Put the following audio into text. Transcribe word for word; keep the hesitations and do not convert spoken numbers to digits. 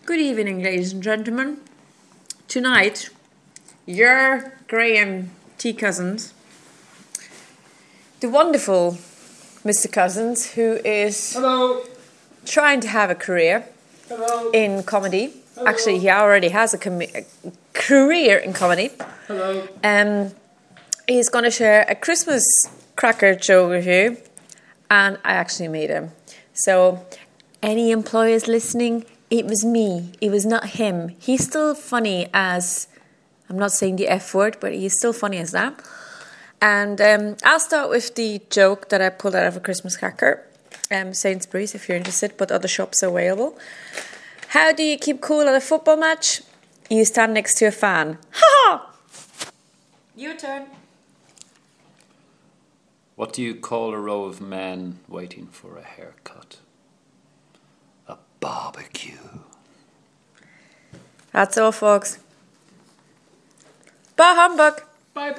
Good evening, ladies and gentlemen. Tonight, your Graham T. Cousins, the wonderful Mister Cousins, who is Hello. trying to have a career Hello. in comedy. Hello. Actually, he already has a, com- a career in comedy. Hello. Um, he's going to share a Christmas cracker joke with you, and I actually made him. So, any employers listening, it was me. It was not him. He's still funny as, I'm not saying the F word, but he's still funny as that. And um, I'll start with the joke that I pulled out of a Christmas cracker. Um, Sainsbury's, if you're interested, but other shops are available. How do you keep cool at a football match? You stand next to a fan. Ha ha! Your turn. What do you call a row of men waiting for a haircut? A barbecue. That's all, folks. Bah humbug.